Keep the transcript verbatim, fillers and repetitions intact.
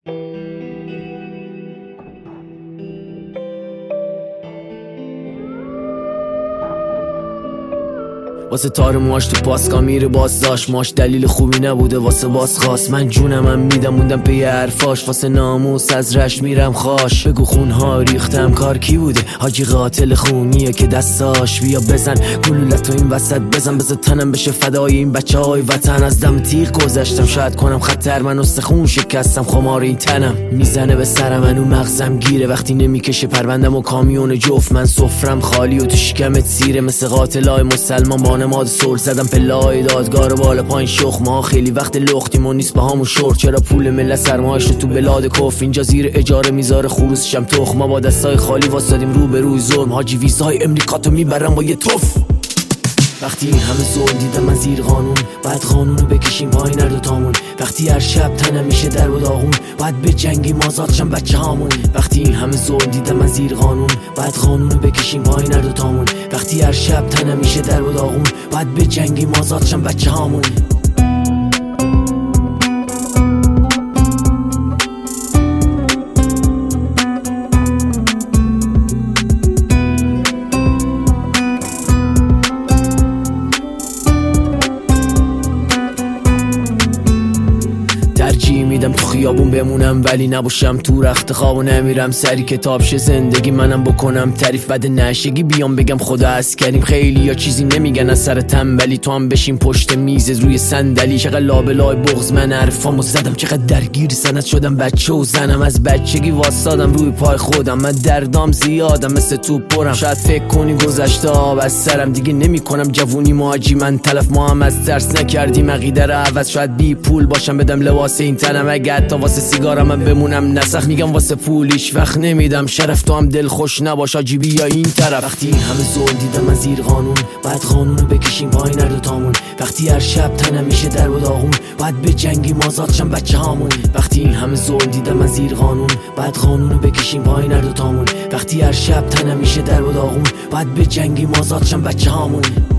واسه تار موهاش تو پاسکا میره باز داشت ماش دلیل خوبی نبوده واسه باز خواست من جونم هم میدم موندم پی حرفاش واسه ناموس از رشت میرم خاش بگو خونها ریختم کار کی بوده حاجی قاتل خونیه که دستاش بیا بزن گلولت تو این وسط بزن بزن تنم بشه فدای این بچه های وطن از دم تیغ گذشتم شاید کنم خطر من استخون شکستم خمار این تنم میزنه به سرم منو مغزم گیره وقتی نمیکشه پروندم و کامیون جفت من سفرم خالی و تو شکمت سیره مثل قاتلای مسلمان با نماد سول زدم پلای دادگار بالا پایین شخ ما خیلی وقت لختیم و نیست با همون شورت چرا پول ملت سرمایش تو بلاد کف اینجا زیر اجاره میذاره خروسشم تخ ما با دستای خالی واسادیم رو به روی ظلم حاجی ویزای امریکا تو میبرم با یه توف وقتی این همه ظلم دیدم من زیر قانون باید قانونو بکشیم پایین هر دوتامون وقتی هر شب تنم میشه در و داغون باید بجنگیم آزادشم بچه هامون وقتی این همه ظلم دیدم من زیر قانون باید قانونو بکشیم پایین هر دوتامون وقتی هر شب تنم میشه در و داغون باید بجنگیم آزادشم بچه هامون ترجیح میدم تو خیابون بمونم ولی نباشم تو رخت خواب و نمیرم سری کتاب شه زندگی منم بکنم تعریف بد نشگی بیام بگم خدا عسکریم خیلی یا چیزی نمیگن از سر تنبلی تو هم بشین پشت میز روی صندلی چقدر لابلای بغض من حرفامو زدم چقدر درگیر سنت شدم بچه و زنم از بچگی واسادم روی پای خودم من دردام زیادم مثل تو پرم شاید فکر کنی گذشته آب از سرم دیگه نمیکنم جوونی ماجی من تلف ما هم از ترس نکردیم عقیده رو عوض شاید بی پول باشم بدم لباس این تنم اگه حتی واسه سیگارم من بمونم نسخ میگم واسه پولیش وقت نمیدم شرف تو هم دل خوش نباش آجیبی یا این طرف وقتی این همه ظلم دیدم من زیر قانون باید قانونو بکشیم پایین هر دوتامون وقتی هر شب تنم میشه در و داغون باید بجنگیم آزادشم بچه هامون وقتی این همه ظلم دیدم من زیر قانون باید قانونو بکشیم پایین هر دوتامون وقتی هر شب تنم میشه در و داغون باید بجنگیم آزادشم بچه هامون